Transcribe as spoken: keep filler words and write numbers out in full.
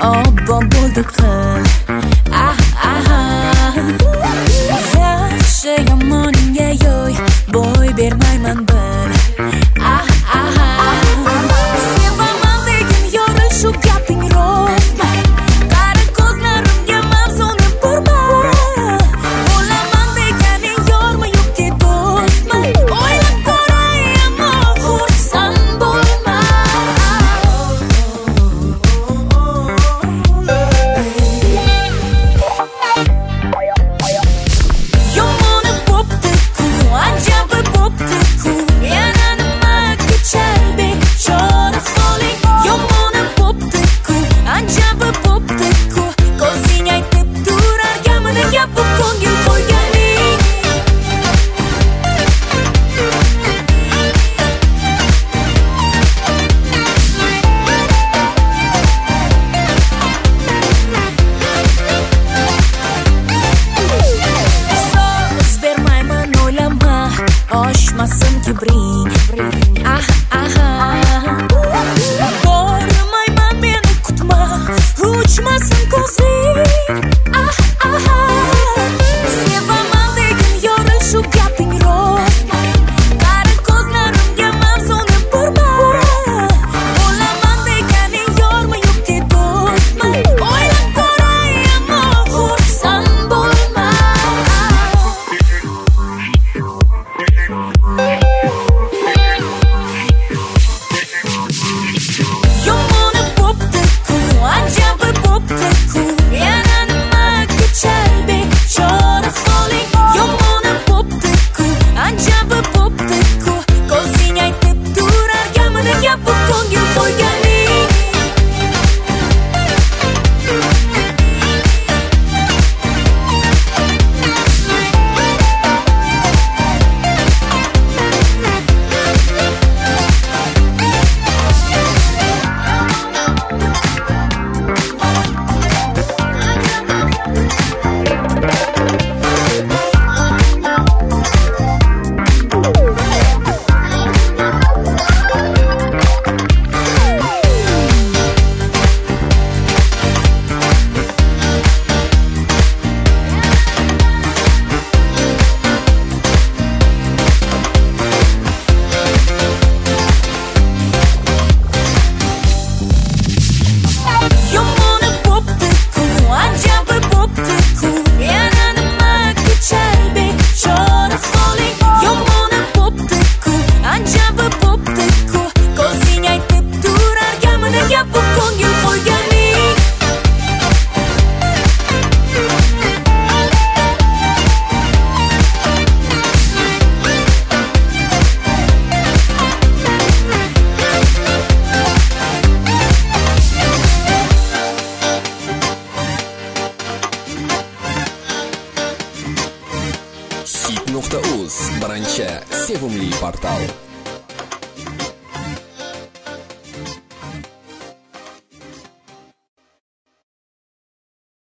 obbo bo'ldi qil. Ah ah yaxshi yomonga yo'y bo'y bermayman bil. Ah ah sevaman degin yoril shu gaping rostmi? Qara ko'zlarimga mavzuni burma. Bo'laman deganing yormi yo'qki do'stmi? O'ylab ko'ray ammo xursand bo'lma. Yomoni bo'pti-ku, ajabi bo'pti-ku, yana nima kechar bechora holing. Yomoni bo'pti-ku, ajabi bo'pti-ku, ko'zing aytib turar gamini gapib ko'ngil qo'yganing. So'z bermayman o'ylama, oshmasin kibring. Ah ah bormayman meni kutma, uchmasin ko'zing. Ah ah sevaman degin yoril shu gaping rostmi? Qara ko'zlarimga mavzuni burma. Bo'laman deganing yormi yo'qki do'stmi? O'ylab ko'ray ammo xursand bo'lma. Yomoni bo'pti-ku, ajabi bo'pti-ku, yana nima kechar bechora holing. Yomoni bo'pti-ku, ajabi bo'pti-ku, ko'zing aytib turar gamini gapib ko'ngil qo'yganing. Yomoni bo'pti-ku, ajabi bo'pti-ku, yana nima kechar bechora holing. Yomoni bo'pti-ku, ajabi bo'pti-ku, ko'zing aytib turar gamini gapib ko'ngil qo'yganing. hit nuqta uz birinchi sevimli portal.